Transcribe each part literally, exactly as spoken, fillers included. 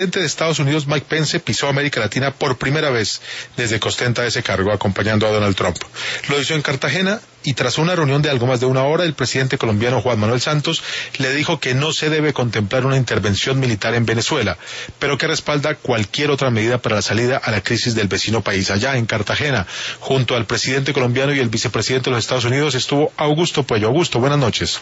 El presidente de Estados Unidos, Mike Pence, pisó América Latina por primera vez desde que ostenta ese cargo, acompañando a Donald Trump. Lo hizo en Cartagena y tras una reunión de algo más de una hora, el presidente colombiano Juan Manuel Santos le dijo que no se debe contemplar una intervención militar en Venezuela, pero que respalda cualquier otra medida para la salida a la crisis del vecino país. Allá en Cartagena, junto al presidente colombiano y el vicepresidente de los Estados Unidos, estuvo Augusto Puello. Augusto, buenas noches.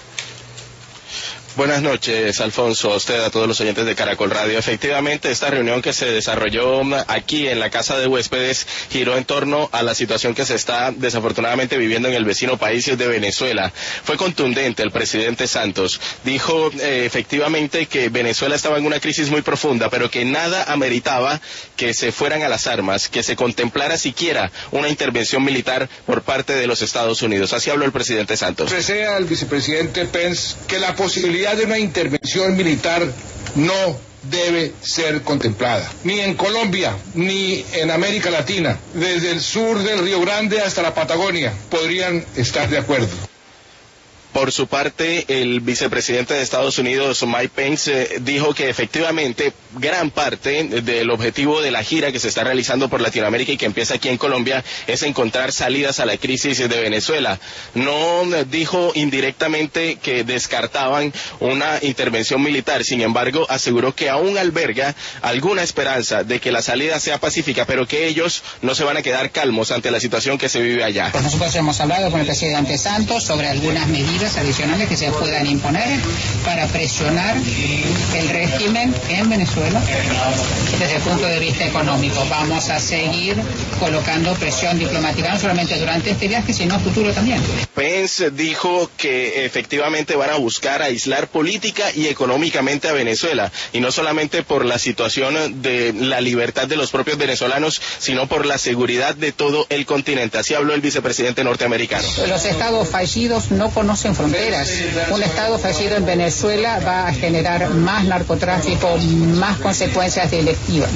Buenas noches, Alfonso, a usted, a todos los oyentes de Caracol Radio. Efectivamente, esta reunión que se desarrolló aquí en la Casa de Huéspedes giró en torno a la situación que se está desafortunadamente viviendo en el vecino país de Venezuela. Fue contundente el presidente Santos. Dijo eh, efectivamente que Venezuela estaba en una crisis muy profunda, pero que nada ameritaba que se fueran a las armas, que se contemplara siquiera una intervención militar por parte de los Estados Unidos. Así habló el presidente Santos. Desea al vicepresidente Pence que la posibilidad de una intervención militar no debe ser contemplada, ni en Colombia, ni en América Latina. Desde el sur del Río Grande hasta la Patagonia podrían estar de acuerdo. Por su parte, el vicepresidente de Estados Unidos, Mike Pence, eh, dijo que efectivamente gran parte del objetivo de la gira que se está realizando por Latinoamérica y que empieza aquí en Colombia es encontrar salidas a la crisis de Venezuela. No dijo indirectamente que descartaban una intervención militar, sin embargo, aseguró que aún alberga alguna esperanza de que la salida sea pacífica, pero que ellos no se van a quedar calmos ante la situación que se vive allá. Pues nosotros hemos hablado con el presidente Santos sobre algunas medidas adicionales que se puedan imponer para presionar el régimen en Venezuela desde el punto de vista económico. Vamos a seguir colocando presión diplomática, no solamente durante este viaje, sino a futuro también. Pence dijo que efectivamente van a buscar aislar política y económicamente a Venezuela, y no solamente por la situación de la libertad de los propios venezolanos, sino por la seguridad de todo el continente. Así habló el vicepresidente norteamericano. Los estados fallidos no conocen fronteras. Un estado fallido en Venezuela va a generar más narcotráfico, más consecuencias delictivas.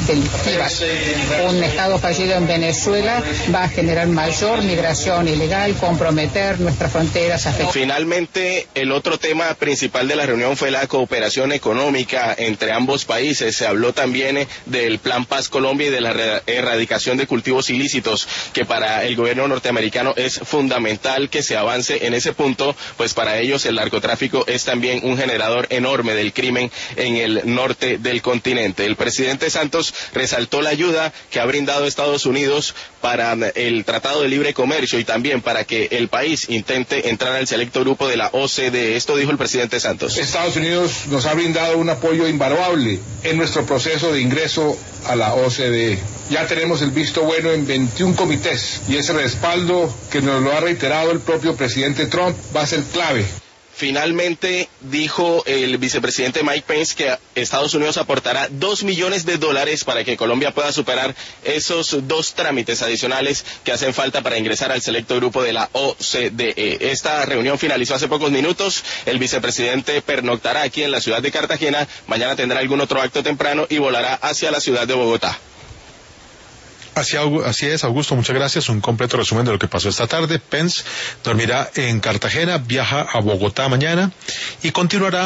Un estado fallido en Venezuela va a generar mayor migración ilegal, comprometer nuestras fronteras. Finalmente, el otro tema principal de la reunión fue la cooperación económica entre ambos países. Se habló también del Plan Paz Colombia y de la erradicación de cultivos ilícitos, que para el gobierno norteamericano es fundamental que se avance en ese punto, pues para ellos el narcotráfico es también un generador enorme del crimen en el norte del continente. El presidente Santos resaltó la ayuda que ha brindado Estados Unidos para el Tratado de Libre Comercio y también para que el país intente entrar al selecto grupo de la O C D E. Esto dijo el presidente Santos. Estados Unidos nos ha brindado un apoyo invaluable en nuestro proceso de ingreso a la O C D E. Ya tenemos el visto bueno en veintiún comités y ese respaldo que nos lo ha reiterado el propio presidente Trump va a ser clave. Finalmente, dijo el vicepresidente Mike Pence que Estados Unidos aportará dos millones de dólares para que Colombia pueda superar esos dos trámites adicionales que hacen falta para ingresar al selecto grupo de la O C D E. Esta reunión finalizó hace pocos minutos. El vicepresidente pernoctará aquí en la ciudad de Cartagena. Mañana tendrá algún otro acto temprano y volará hacia la ciudad de Bogotá. Así, así es, Augusto, muchas gracias. Un completo resumen de lo que pasó esta tarde. Pence dormirá en Cartagena, viaja a Bogotá mañana y continuará